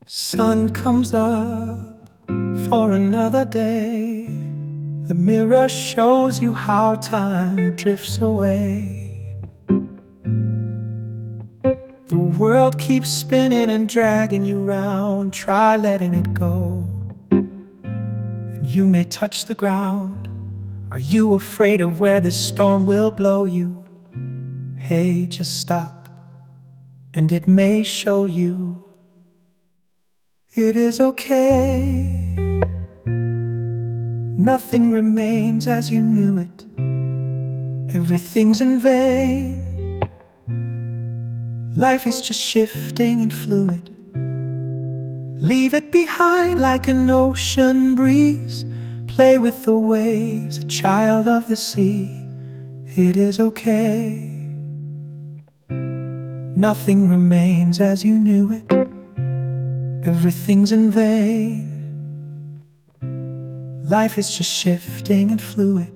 Sun comes up for another day. The mirror shows you how time drifts away. The world keeps spinning and dragging you round. Try letting it go, and you may touch the ground. Are you afraid of where this storm will blow you? Hey, just stop, and it may show you it is okay. Nothing remains as you knew it. Everything's in vain. Life is just shifting and fluid. Leave it behind like an ocean breeze. Play with the waves, a child of the sea. It is okay. Nothing remains as you knew it. Everything's in vain. Life is just shifting and fluid.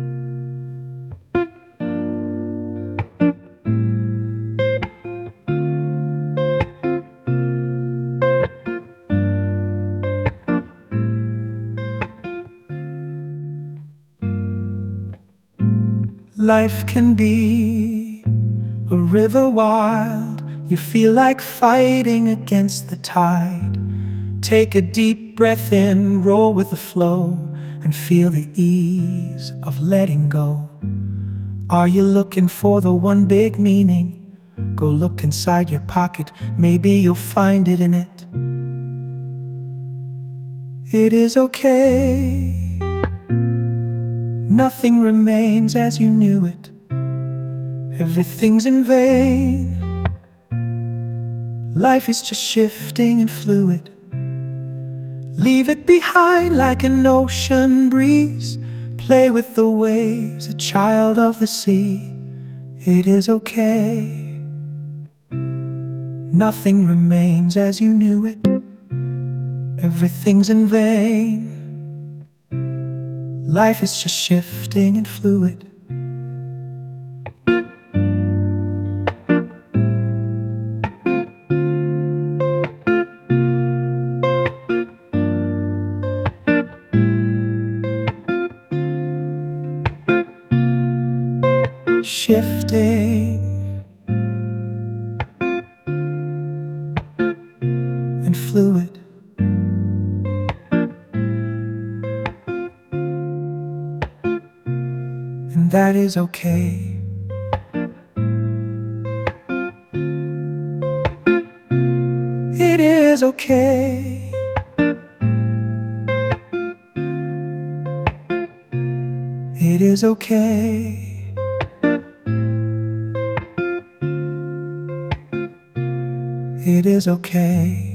Life can be a river wild. You feel like fighting against the tide. Take a deep breath in, roll with the flow, and feel the ease of letting go. Are you looking for the one big meaning? Go look inside your pocket, maybe you'll find it in it. It is okay. Nothing remains as you knew it. Everything's in vain. Life is just shifting and fluid. Leave it behind like an ocean breeze. Play with the waves, a child of the sea. It is okay. Nothing remains as you knew it. Everything's in vain. Life is just shifting and fluid. Shifting and fluid. And that is okay. It is okay. It is okay. It is okay.